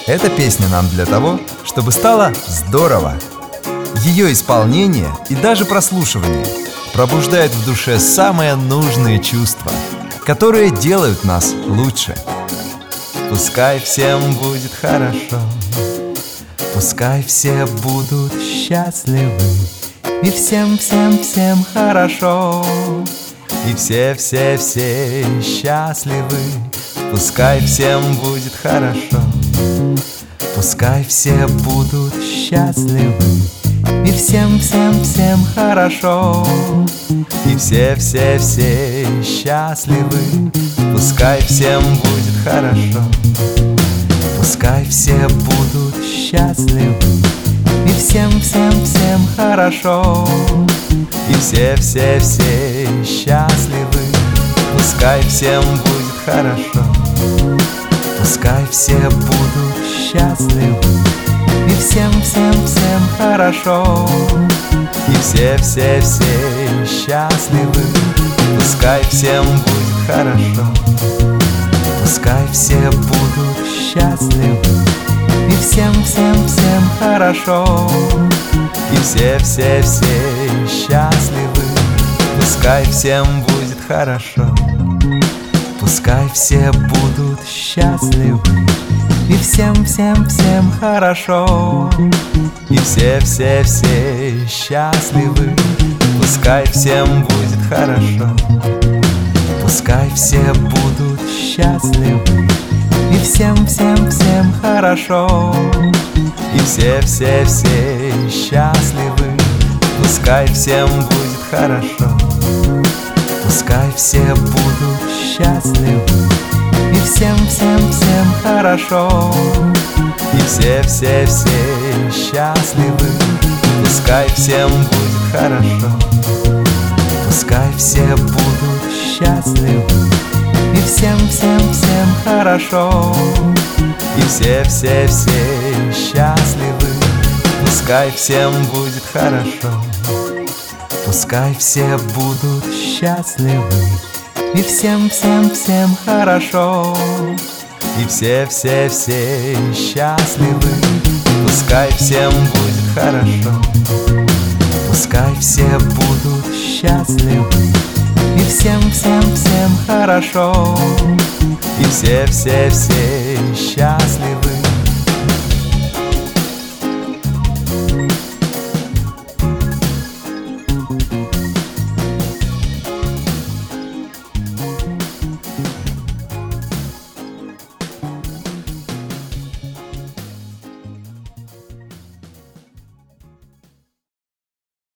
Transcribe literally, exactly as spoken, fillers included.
Эта песня нам для того, чтобы стало здорово. Ее исполнение и даже прослушивание пробуждает в душе самые нужные чувства, которые делают нас лучше. Пускай всем будет хорошо, пускай все будут счастливы, и всем-всем-всем хорошо, и все-все-все счастливы. Пускай всем будет хорошо, пускай все будут счастливы, и всем-всем-всем хорошо, и все-все-все счастливы. Пускай всем будет хорошо, пускай все будут счастливы, и всем-всем-всем хорошо, и все-все-все счастливы. Пускай всем будет хорошо, пускай все будут счастливы, и всем-всем-всем хорошо, и все-все-все счастливы. Пускай всем будет хорошо, пускай все будут счастливы, и всем-всем-всем хорошо, и все-все-все счастливы. Пускай всем будет хорошо, пускай все будут счастливы, и всем-всем-всем хорошо, и все-все-все счастливы. Пускай всем будет хорошо, пускай все будут счастливы, и всем-всем-всем хорошо, и все-все-все счастливы. Пускай всем будет хорошо, пускай все будут счастливы, и всем-всем-всем хорошо, и все-все-все счастливы. Пускай всем будет хорошо, пускай все будут счастливы, и всем-всем-всем хорошо, и все-все-все счастливы. Пускай всем будет хорошо, пускай все будут счастливы, и всем-всем-всем хорошо, и все-все-все счастливы. Пускай всем будет хорошо, пускай все будут счастливы, и всем-всем-всем хорошо, и все-все-все счастливы.